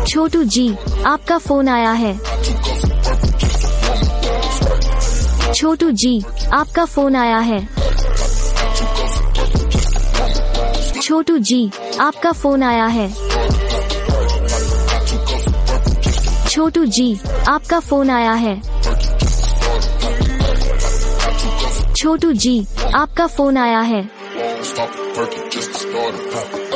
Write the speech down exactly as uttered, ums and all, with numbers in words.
छोटू जी, आपका फोन आया है। छोटू जी, आपका फोन आया है। छोटू जी, आपका फोन आया है। छोटू जी, आपका फोन आया है। छोटू जी, आपका फोन आया है।